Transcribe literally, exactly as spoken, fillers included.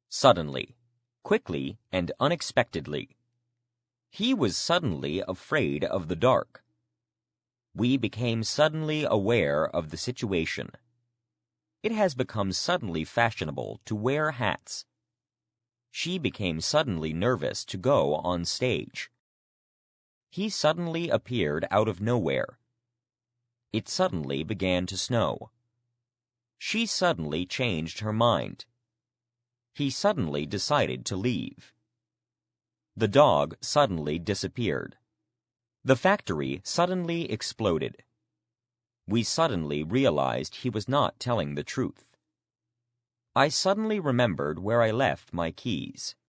Suddenly, quickly and unexpectedly. He was suddenly afraid of the dark. We became suddenly aware of the situation. It has become suddenly fashionable to wear hats. She became suddenly nervous to go on stage. He suddenly appeared out of nowhere. It suddenly began to snow. She suddenly changed her mind. He suddenly decided to leave. The dog suddenly disappeared. The factory suddenly exploded. We suddenly realized he was not telling the truth. I suddenly remembered where I left my keys.